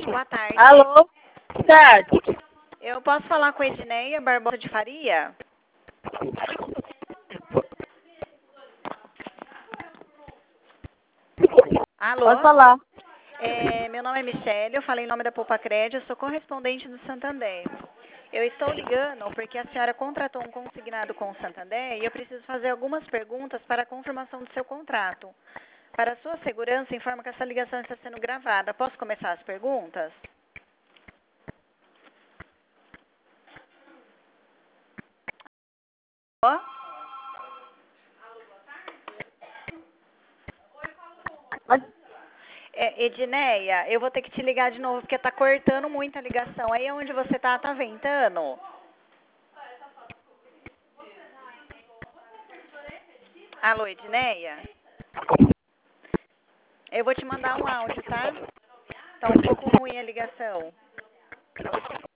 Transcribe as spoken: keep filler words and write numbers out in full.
Boa tarde. Alô? Boa tarde. Eu posso falar com a Edneia Barbosa de Faria? Alô? Pode falar. É, meu nome é Michele, eu falei em nome da Poupa Crédito, eu sou correspondente do Santander. Eu estou ligando porque a senhora contratou um consignado com o Santander e eu preciso fazer algumas perguntas para a confirmação do seu contrato. Para a sua segurança, informo que essa ligação está sendo gravada. Posso começar as perguntas? Ó. Pode... É, Edneia, eu vou ter que te ligar de novo porque tá cortando muito a ligação. Aí onde você tá, tá ventando? Alô, Edneia? Eu vou te mandar um áudio, tá? Tá um pouco ruim a ligação.